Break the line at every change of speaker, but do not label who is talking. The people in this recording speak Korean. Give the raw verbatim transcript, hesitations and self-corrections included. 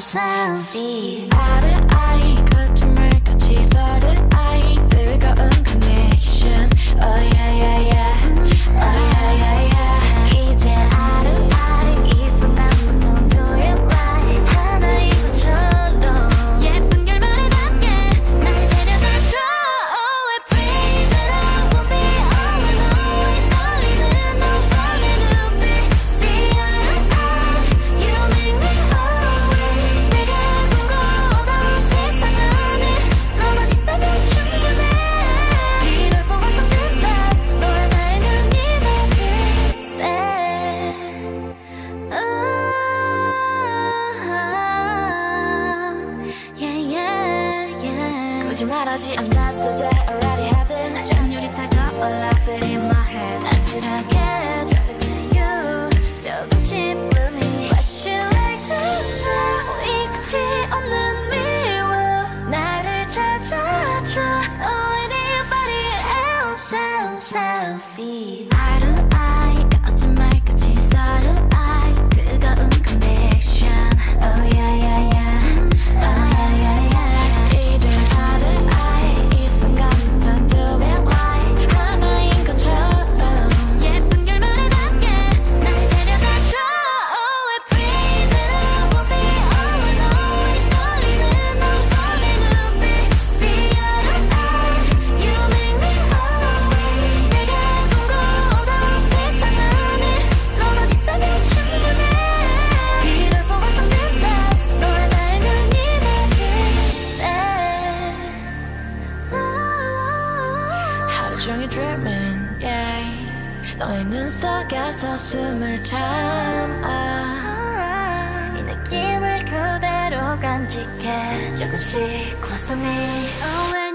sound. 아르아이 거짓말같이 서로 아이 뜨거운 connection. Oh yeah yeah yeah. Oh yeah yeah yeah. 이제 아르아이 이 순간부터 do it right. 하나인 것처럼 예쁜 결말을 담게 날 데려다줘. Oh I pray that I won't be all alone. 떨리는 너 falling 눈빛. See eye to eye. You make me always. 내가 꿈꿔오던 세상 안에 너만 있다면 충분해. 비로소 완성된다. 너와 나의 눈이 맺힐 때. Yeah yeah yeah. 굳이 말하지 않아도 돼. Already have it. 전율이 다가올 love it in my head. 아찔하게 drop it to you. 조금 기쁨이 What you like to know. 이 끝이 없는 미워. 나를 찾아줘. Oh anybody else else else. See eye to eye. 거짓말같이 서로 eye. 뜨거운 connection. Oh yeah yeah yeah. Oh yeah yeah yeah. 이제 eye to eye. 이 순간부터 do it right. 하나인 것처럼 예쁜 결말을 담게 날 데려다줘. Oh I pray that I won't be all alone. 떨리는 너 falling 눈빛. See eye to eye. You make me always. 내가 꿈꿔오던 세상 안에 너만 있다면 충분해. 비로소 완성된다. 너와 나의 눈이 맺힐 때. 하루 종일 dreaming, yeah. 너의 눈 속에서 숨을 참아. 이 느낌을 그대로 간직해. 조금씩 close to me. Oh,